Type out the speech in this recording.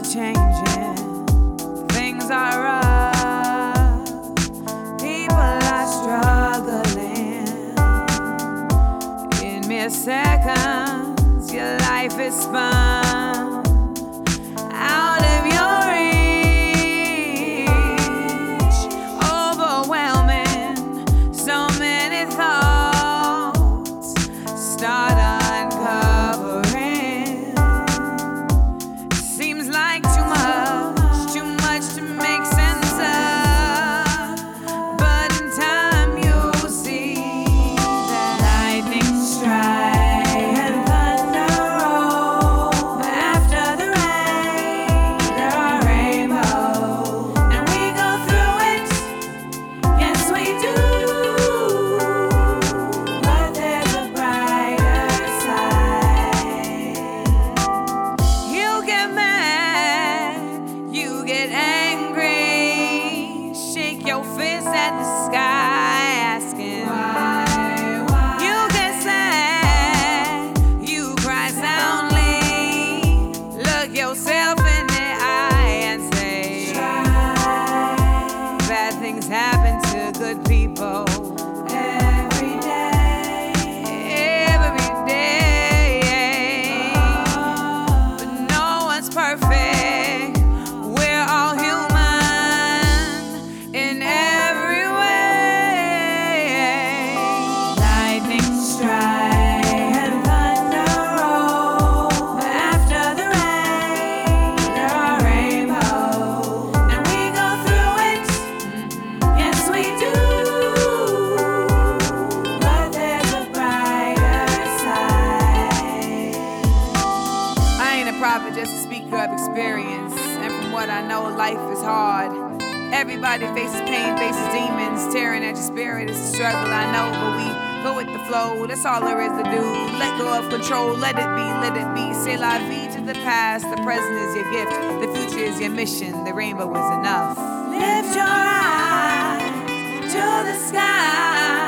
changing, things are rough, people are struggling. In mere seconds, your life is spun out of your reach, overwhelming, so many thoughts start uncovering. Seems like too much to make sense of, but in time you'll see that lightning strike and thunder roll. After the rain, there are rainbows, and we go through it. Yes, we do. But there's a brighter side. You get mad, you get angry, shake your fist at the sky, asking why. You get sad, you cry soundly, look yourself in the eye and say, bad things happen to good people every day, every day. But no one's perfect, we're all human in every way. Lightning strike and thunder roll. After the rain, there are rainbows, and we go through it. Yes, we do. But there's a brighter side. I ain't a prophet, just a speaker of experience. And from what I know, life is hard. Everybody faces pain, faces demons, tearing at your spirit. It's a struggle, I know, but we go with the flow. That's all there is to do. Let go of control, let it be, let it be. Say la vie to the past, the present is your gift, the future is your mission, the rainbow is enough. Lift your eyes to the sky.